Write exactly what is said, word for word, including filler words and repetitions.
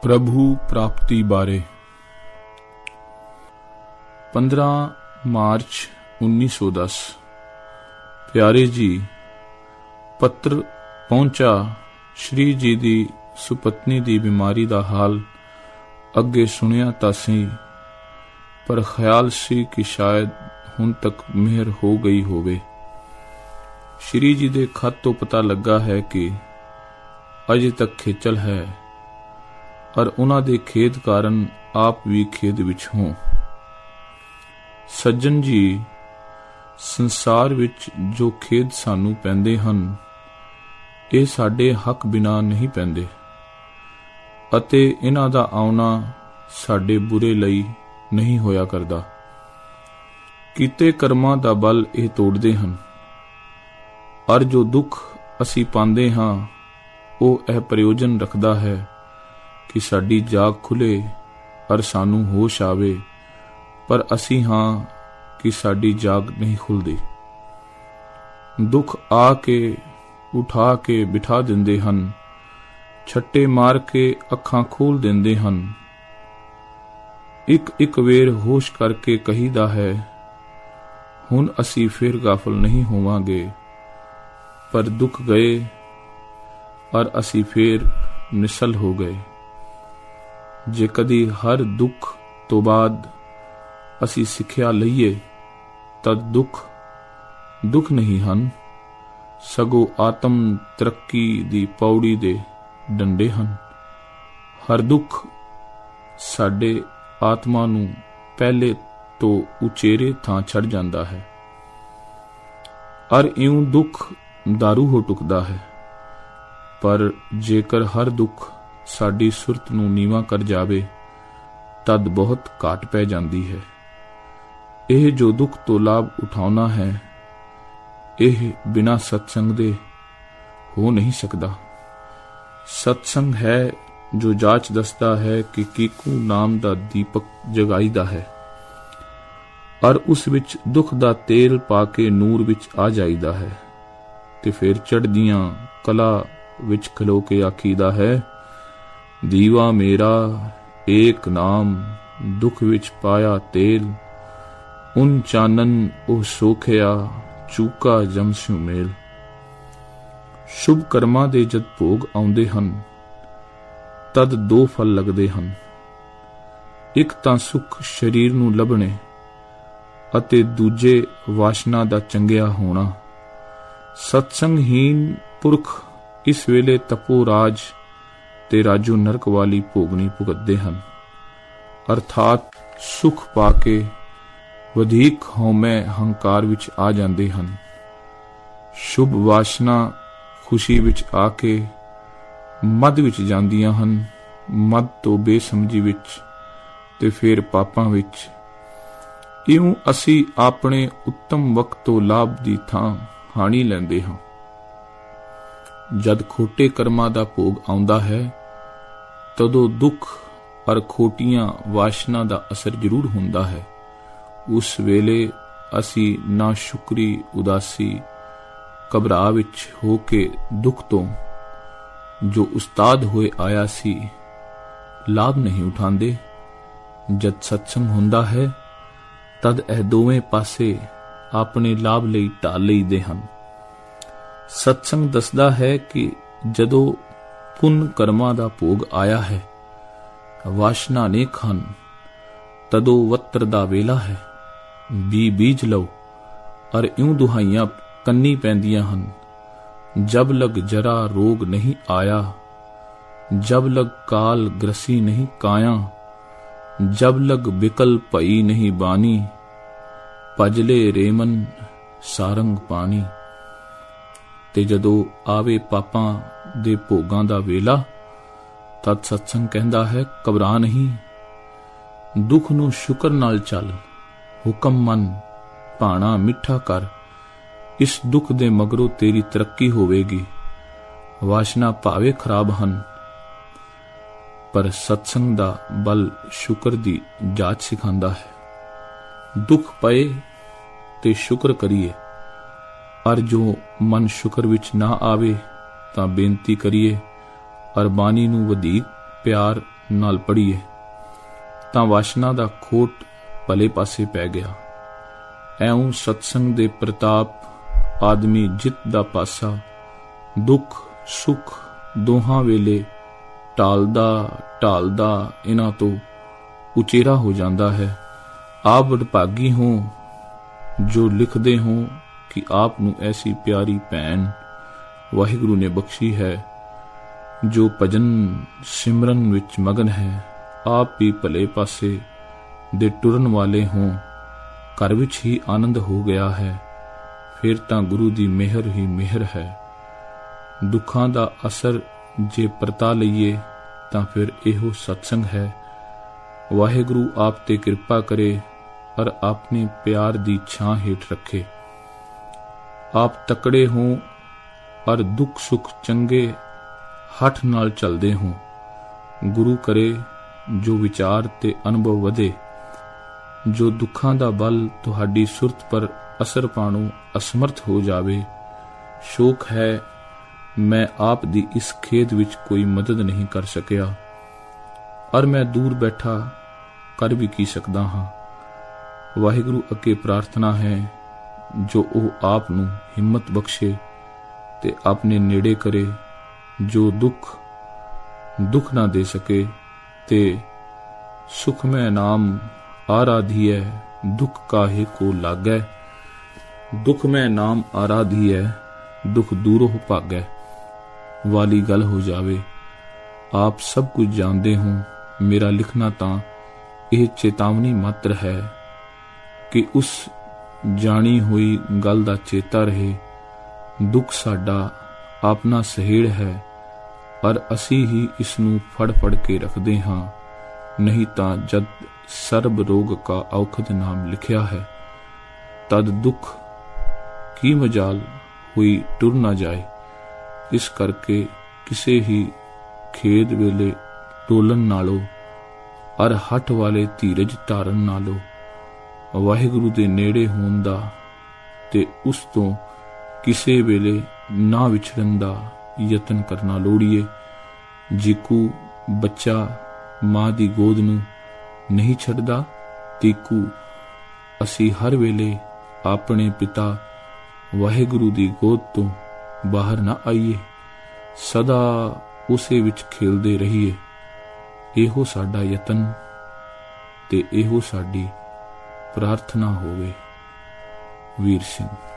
ਪ੍ਰਭੂ ਪ੍ਰਾਪਤੀ ਬਾਰੇ। ਪੰਦਰਾਂ ਮਾਰਚ ਉੱਨੀ ਸੌ ਦਸ। ਪਿਆਰੇ ਜੀ, ਪੱਤਰ ਪਹੁੰਚਾ। ਸ਼੍ਰੀ ਜੀ ਦੀ ਸੁਪਤਨੀ ਦੀ ਬਿਮਾਰੀ ਦਾ ਹਾਲ ਅੱਗੇ ਸੁਣਿਆ ਤਾਂ ਸੀ, ਪਰ ਖਿਆਲ ਸੀ ਕਿ ਸ਼ਾਇਦ ਹੁਣ ਤੱਕ ਮਿਹਰ ਹੋ ਗਈ ਹੋਵੇ। ਸ਼੍ਰੀ ਜੀ ਦੇ ਖਤ ਤੋਂ ਪਤਾ ਲੱਗਾ ਹੈ ਕਿ ਅਜੇ ਤੱਕ ਖੇਚਲ ਹੈ, ਔਰ ਉਹਨਾਂ ਦੇ ਖੇਦ ਕਾਰਨ ਆਪ ਵੀ ਖੇਦ ਵਿੱਚ ਹੋ। ਸੱਜਣ ਜੀ, ਸੰਸਾਰ ਵਿੱਚ ਜੋ ਖੇਦ ਸਾਨੂੰ ਪੈਂਦੇ ਹਨ, ਇਹ ਸਾਡੇ ਹੱਕ ਬਿਨਾ ਨਹੀਂ ਪੈਂਦੇ, ਅਤੇ ਇਹਨਾਂ ਦਾ ਆਉਣਾ ਸਾਡੇ ਬੁਰੇ ਲਈ ਨਹੀਂ ਹੋਇਆ ਕਰਦਾ। ਕੀਤੇ ਕਰਮਾਂ ਦਾ ਬਲ ਇਹ ਤੋੜਦੇ ਹਨ, ਔਰ ਜੋ ਦੁੱਖ ਅਸੀਂ ਪਾਉਂਦੇ ਹਾਂ ਉਹ ਇਹ ਪ੍ਰਯੋਜਨ ਰੱਖਦਾ ਹੈ ਕਿ ਸਾਡੀ ਜਾਗ ਖੁੱਲੇ ਔਰ ਸਾਨੂੰ ਹੋਸ਼ ਆਵੇ, ਪਰ ਅਸੀਂ ਹਾਂ ਕਿ ਸਾਡੀ ਜਾਗ ਨਹੀਂ ਖੁੱਲਦੀ। ਦੁੱਖ ਆ ਕੇ ਉਠਾ ਕੇ ਬਿਠਾ ਦਿੰਦੇ ਹਨ, ਛੱਟੇ ਮਾਰ ਕੇ ਅੱਖਾਂ ਖੋਲ ਦਿੰਦੇ ਹਨ। ਇੱਕ ਇੱਕ ਵੇਰ ਹੋਸ਼ ਕਰਕੇ ਕਹੀਦਾ ਹੈ, ਹੁਣ ਅਸੀਂ ਫਿਰ ਗਾਫਲ ਨਹੀਂ ਹੋਵਾਂਗੇ, ਪਰ ਦੁੱਖ ਗਏ ਔਰ ਅਸੀਂ ਫਿਰ ਨਿਸਲ ਹੋ ਗਏ। ਜੇ ਕਦੀ ਹਰ ਦੁੱਖ ਤੋਂ ਬਾਅਦ ਅਸੀਂ ਸਿੱਖਿਆ ਲਈਏ ਤਾਂ ਦੁੱਖ ਦੁੱਖ ਨਹੀਂ ਹਨ, ਸਗੋਂ ਆਤਮ ਤਰੱਕੀ ਦੀ ਪੌੜੀ ਦੇ ਡੰਡੇ ਹਨ। ਹਰ ਦੁੱਖ ਸਾਡੇ ਆਤਮਾ ਨੂੰ ਪਹਿਲੇ ਤੋਂ ਉਚੇਰੇ ਥਾਂ ਛੱਡ ਜਾਂਦਾ ਹੈ, ਔਰ ਇਉਂ ਦੁੱਖ ਦਾਰੂ ਹੋ ਟੁਕਦਾ ਹੈ। ਪਰ ਜੇਕਰ ਹਰ ਦੁੱਖ ਸਾਡੀ ਸੁਰਤ ਨੂੰ ਨੀਵਾਂ ਕਰ ਜਾਵੇ, ਤਦ ਬਹੁਤ ਘਾਟ ਪੈ ਜਾਂਦੀ ਹੈ। ਇਹ ਜੋ ਦੁੱਖ ਤੋਂ ਲਾਭ ਉਠਾਉਣਾ ਹੈ, ਇਹ ਬਿਨਾਂ ਸਤਸੰਗ ਦੇ ਹੋ ਨਹੀਂ ਸਕਦਾ। ਸਤਸੰਗ ਹੈ ਜੋ ਜਾਂਚ ਦੱਸਦਾ ਹੈ ਕਿ ਕੀਕੂ ਨਾਮ ਦਾ ਦੀਪਕ ਜਗਾਈਦਾ ਹੈ, ਔਰ ਉਸ ਵਿੱਚ ਦੁੱਖ ਦਾ ਤੇਲ ਪਾ ਕੇ ਨੂਰ ਵਿੱਚ ਆ ਜਾਈਦਾ ਹੈ, ਤੇ ਫਿਰ ਚੜ੍ਹਦੀਆਂ ਕਲਾ ਵਿੱਚ ਖਲੋ ਕੇ ਆਖੀਦਾ ਹੈ, ਦੀਵਾ ਮੇਰਾ ਏਕ ਨਾਮ ਦੁੱਖ ਵਿੱਚ ਪਾਇਆ ਤੇਲ, ਉਨ ਚਾਨਨ ਉਹ ਸੋਖਿਆ ਚੂਕਾ ਜਮਸਿਉ ਮੇਲ। ਸ਼ੁਭ ਕਰਮਾਂ ਦੇ ਜਦ ਭੋਗ ਆਉਂਦੇ ਹਨ, ਤਦ ਦੋ ਫਲ ਲੱਗਦੇ ਹਨ। ਇੱਕ ਤਾਂ ਸੁਖ ਸਰੀਰ ਨੂੰ ਲੱਭਣੇ, ਅਤੇ ਦੂਜੇ ਵਾਸ਼ਨਾ ਦਾ ਚੰਗਿਆ ਹੋਣਾ। ਸਤਸੰਗਹੀਨ ਪੁਰਖ ਇਸ ਵੇਲੇ ਤਪੋ ਰਾਜ ਤੇ ਰਾਜੋ ਨਰਕ ਵਾਲੀ ਭੋਗਣੀ ਭੁਗਤਦੇ ਹਨ, ਅਰਥਾਤ ਸੁਖ ਪਾ ਕੇ ਵਧੇਕ ਹਉਮੈ ਹੰਕਾਰ ਵਿੱਚ ਆ ਜਾਂਦੇ ਹਨ। ਸ਼ੁਭ ਵਾਸ਼ਨਾ ਖੁਸ਼ੀ ਵਿੱਚ ਆ ਕੇ ਮਦ ਵਿੱਚ ਜਾਂਦੀਆਂ ਹਨ, ਮਦ ਤੋਂ ਬੇਸਮਝੀ ਵਿੱਚ, ਤੇ ਫਿਰ ਪਾਪਾਂ ਵਿੱਚ। ਇਉਂ ਅਸੀਂ ਆਪਣੇ ਉੱਤਮ ਵਕਤ ਤੋਂ ਲਾਭ ਦੀ ਥਾਂ ਹਾਣੀ ਲੈਂਦੇ ਹਾਂ। ਜਦ ਖੋਟੇ ਕਰਮਾਂ ਦਾ ਭੋਗ ਆਉਂਦਾ ਹੈ, ਤਦੋਂ ਦੁੱਖ ਔਰ ਖੋਟੀਆਂ ਵਾਸ਼ਨਾ ਦਾ ਅਸਰ ਜ਼ਰੂਰ ਹੁੰਦਾ ਹੈ। ਉਸ ਵੇਲੇ ਅਸੀਂ ਨਾ ਸ਼ੁਕਰੀ, ਉਦਾਸੀ, ਘਬਰਾ ਵਿੱਚ ਹੋ ਕੇ ਦੁੱਖ ਤੋਂ ਜੋ ਉਸਤਾਦ ਹੋਏ ਆਇਆ ਸੀ ਲਾਭ ਨਹੀਂ ਉਠਾਉਂਦੇ। ਜਦ ਸਤਸੰਗ ਹੁੰਦਾ ਹੈ, ਤਦ ਇਹ ਦੋਵੇਂ ਪਾਸੇ ਆਪਣੇ ਲਾਭ ਲਈ ਢਾਲ ਲਈਦੇ ਹਨ। ਸਤਸੰਗ ਦੱਸਦਾ ਹੈ ਕਿ ਜਦੋਂ ਪੁੰਨ ਕਰਮਾਂ ਦਾ ਭੋਗ ਆਇਆ ਹੈ, ਵਾਸ਼ਨਾ ਨੇਕ ਹਨ, ਤਦੋਂ ਵੱਤਰ ਦਾ ਵੇਲਾ ਹੈ, ਬੀ ਬੀਜ ਲਓ। ਔਰ ਇਉਂ ਦੁਹਾਈਆਂ ਕੰਨੀ ਪੈਂਦੀਆਂ ਹਨ, ਜਬ ਲਗ ਜਰਾ ਰੋਗ ਨਹੀਂ ਆਇਆ, ਜਬ ਲਗ ਕਾਲ ਗ੍ਰਸੀ ਨਹੀਂ ਕਾਇਆ, ਜਬ ਲਗ ਬਿਕਲ ਭਈ ਨਹੀਂ ਬਾਨੀ, ਭਜਲੇ ਰੇਮਨ ਸਾਰੰਗ ਪਾਣੀ। ਤੇ ਜਦੋਂ ਆਵੇ ਪਾਪਾਂ ਦੇ ਭੋਗਾਂ ਦਾ ਵੇਲਾ, ਤਦ ਸਤਸੰਗ ਕਹਿੰਦਾ ਹੈ, ਘਬਰਾ ਨਹੀਂ, ਦੁੱਖ ਨੂੰ ਸ਼ੁਕਰ ਨਾਲ ਚੱਲ, ਹੁਕਮ ਮੰਨ, ਭਾਣਾ ਮਿੱਠਾ ਕਰ, ਇਸ ਦੁੱਖ ਦੇ ਮਗਰੋਂ ਤੇਰੀ ਤਰੱਕੀ ਹੋਵੇਗੀ। ਵਾਸ਼ਨਾ ਭਾਵੇਂ ਖਰਾਬ ਹਨ, ਪਰ ਸਤਸੰਗ ਦਾ ਬਲ ਸ਼ੁਕਰ ਦੀ ਜਾਚ ਸਿਖਾਉਂਦਾ ਹੈ। ਦੁੱਖ ਪਏ ਤੇ ਸ਼ੁਕਰ ਕਰੀਏ, ਔਰ ਜੋ ਮਨ ਸ਼ੁਕਰ ਵਿੱਚ ਨਾ ਆਵੇ ਤਾਂ ਬੇਨਤੀ ਕਰੀਏ, ਔਰ ਬਾਣੀ ਨੂੰ ਵਧੇਕ ਪਿਆਰ ਨਾਲ ਪੜ੍ਹੀਏ ਤਾਂ ਵਾਸ਼ਨਾ ਦਾ ਖੋਟ ਭਲੇ ਪਾਸੇ ਪੈ ਗਿਆ। ਐਉਂ ਸਤਸੰਗ ਦੇ ਪ੍ਰਤਾਪ ਆਦਮੀ ਜਿੱਤ ਦਾ ਪਾਸਾ ਦੁੱਖ ਸੁੱਖ ਦੋਹਾਂ ਵੇਲੇ ਢਾਲਦਾ ਢਾਲਦਾ ਇਹਨਾਂ ਤੋਂ ਉਚੇਰਾ ਹੋ ਜਾਂਦਾ ਹੈ। ਆਪ ਵਡਭਾਗੀ ਹੋ ਜੋ ਲਿਖਦੇ ਹੋ ਕਿ ਆਪ ਨੂੰ ਐਸੀ ਪਿਆਰੀ ਭੈਣ ਵਾਹਿਗੁਰੂ ਨੇ ਬਖਸ਼ੀ ਹੈ ਜੋ ਭਜਨ ਸਿਮਰਨ ਵਿੱਚ ਮਗਨ ਹੈ। ਆਪ ਵੀ ਭਲੇ ਪਾਸੇ ਦੇ ਟੁਰਨ ਵਾਲੇ ਹੋ, ਘਰ ਵਿੱਚ ਹੀ ਆਨੰਦ ਹੋ ਗਿਆ ਹੈ। ਫਿਰ ਤਾਂ ਗੁਰੂ ਦੀ ਮਿਹਰ ਹੀ ਮਿਹਰ ਹੈ। ਦੁੱਖਾਂ ਦਾ ਅਸਰ ਜੇ ਪਰਤਾ ਲਈਏ ਤਾਂ ਫਿਰ ਇਹੋ ਸਤਸੰਗ ਹੈ। ਵਾਹਿਗੁਰੂ ਆਪ ਤੇ ਕਿਰਪਾ ਕਰੇ ਔਰ ਆਪਣੇ ਪਿਆਰ ਦੀ ਛਾਂ ਹੇਠ ਰੱਖੇ। ਆਪ ਤਕੜੇ ਹੋ ਔਰ ਦੁੱਖ ਸੁੱਖ ਚੰਗੇ ਹੱਠ ਨਾਲ ਚਲਦੇ ਹੋ। ਗੁਰੂ ਕਰੇ ਜੋ ਵਿਚਾਰ ਤੇ ਅਨੁਭਵ ਵਧੇ, ਜੋ ਦੁੱਖਾਂ ਦਾ ਬਲ ਤੁਹਾਡੀ ਸੁਰਤ ਪਰ ਅਸਰ ਪਾਣੋਂ ਅਸਮਰਥ ਹੋ ਜਾਵੇ। ਸ਼ੋਕ ਹੈ ਮੈਂ ਆਪ ਦੀ ਇਸ ਖੇਦ ਵਿੱਚ ਕੋਈ ਮਦਦ ਨਹੀਂ ਕਰ ਸਕਿਆ, ਔਰ ਮੈਂ ਦੂਰ ਬੈਠਾ ਕਰ ਵੀ ਕੀ ਸਕਦਾ ਹਾਂ। ਵਾਹਿਗੁਰੂ ਅੱਗੇ ਪ੍ਰਾਰਥਨਾ ਹੈ ਜੋ ਉਹ ਆਪ ਨੂੰ ਹਿੰਮਤ ਬਖਸ਼ੇ ਤੇ ਆਪਣੇ ਨੇੜੇ ਕਰੇ। ਜੋ ਦੁੱਖ ਦੁੱਖ ਨਾ ਦੇ ਸਕੇ ਤੇ ਸੁਖਮੈ ਨਾਮ ਆਰਾਧੀਐ ਦੁੱਖ ਕਾਹੇ ਕੋ ਲਾਗੈ। ਦੁੱਖ ਮੈਂ ਨਾਮ ਆਰਾਧੀਐ ਦੁੱਖ ਦੂਰੋਂ ਭਾਗੈ ਵਾਲੀ ਗੱਲ ਹੋ ਜਾਵੇ। ਆਪ ਸਭ ਕੁਝ ਜਾਣਦੇ ਹੋ। ਮੇਰਾ ਲਿਖਣਾ ਤਾਂ ਇਹ ਚੇਤਾਵਨੀ ਮਾਤਰ ਹੈ ਕਿ ਉਸ ਜਾਣੀ ਹੋਈ ਗੱਲ ਦਾ ਚੇਤਾ ਰਹੇ। ਦੁੱਖ ਸਾਡਾ ਆਪਣਾ ਸਹੇੜ ਹੈ ਪਰ ਅਸੀਂ ਹੀ ਇਸ ਨੂੰ ਫੜ ਫੜ ਕੇ ਰੱਖਦੇ ਹਾਂ। ਨਹੀਂ ਤਾਂ ਜਦ ਸਰਬ ਰੋਗ ਕਾ ਔਖਦ ਨਾਮ ਲਿਖਿਆ ਹੈ ਤਦ ਦੁੱਖ ਕੀ ਮਜਾਲ ਹੋਈ ਟੁਰ ਨਾ ਜਾਏ। ਇਸ ਕਰਕੇ ਕਿਸੇ ਹੀ ਖੇਦ ਵੇਲੇ ਟੋਲਣ ਨਾਲੋਂ ਅਰ ਹੱਠ ਵਾਲੇ ਧੀਰਜ ਧਾਰਨ ਨਾਲੋਂ ਵਾਹਿਗੁਰੂ ਦੇ ਨੇੜੇ ਹੋਣ ਦਾ ਤੇ ਉਸ ਤੋਂ ਕਿਸੇ ਵੇਲੇ ਨਾ ਵਿਛੜਨ ਦਾ ਯਤਨ ਕਰਨਾ ਲੋੜੀਏ। ਜਿਕੂ ਬੱਚਾ ਮਾਂ ਦੀ ਗੋਦ ਨੂੰ ਨਹੀਂ ਛੱਡਦਾ, ਤੀਕੂ ਅਸੀਂ ਹਰ ਵੇਲੇ ਆਪਣੇ ਪਿਤਾ ਵਾਹਿਗੁਰੂ ਦੀ ਗੋਦ ਤੋਂ ਬਾਹਰ ਨਾ ਆਈਏ। ਸਦਾ ਉਸੇ ਵਿੱਚ ਖੇਲਦੇ ਰਹੀਏ। ਇਹੋ ਸਾਡਾ ਯਤਨ ਤੇ ਇਹੋ ਸਾਡੀ ਪ੍ਰਾਰਥਨਾ ਹੋਵੇ। ਵੀਰ ਸਿੰਘ।